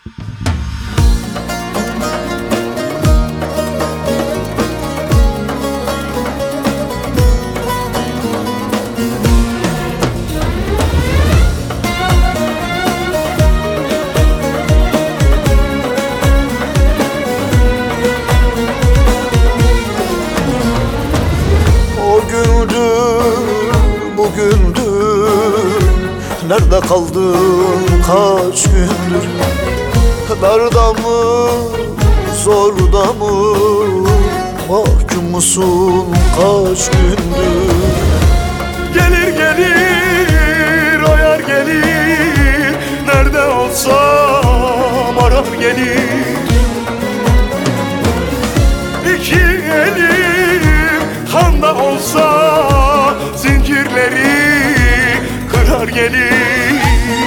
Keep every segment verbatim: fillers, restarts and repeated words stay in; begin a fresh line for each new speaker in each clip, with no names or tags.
Bugündür nerede kaldın kaç gündür? Darda mı zorda mı mahkum musun kaç gündür?
Gelir gelir o yar gelir, nerede olsam arar gelir. İki elim kanda olsa zincirleri kırar gelir.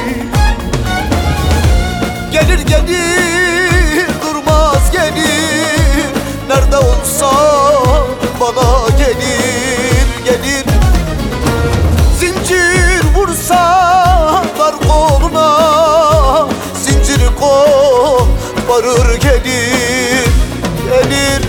Gelir gelir durmaz gelir, nerede olsa bana gelir gelir. Zincir vursalar koluna, zinciri koparır gelir gelir.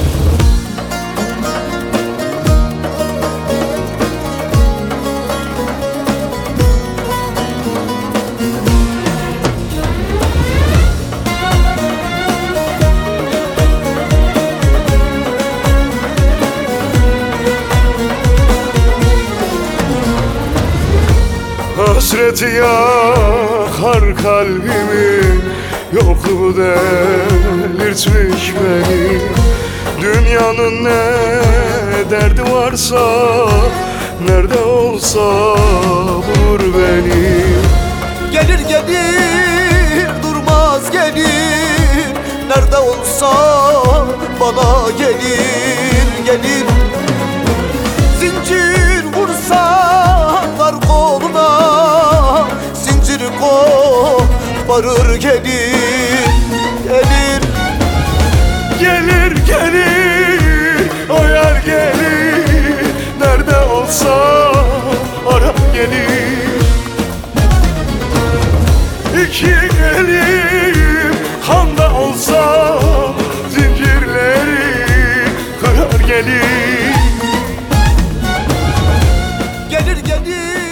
Hasreti yakar kalbimi, yokluğu delirtmiş beni. Dünyanın ne derdi varsa, nerede olsa bulur beni.
Gelir gelir durmaz gelir, nerede olsa bana gelir gelir. Zincir vursalar koluna, zinciri koparır gelir gelir.
Gelir gelir o yar gelir, nerede olsa arar gelir. İki elim kanda olsa zincirleri kırar gelir.
Gelir gelir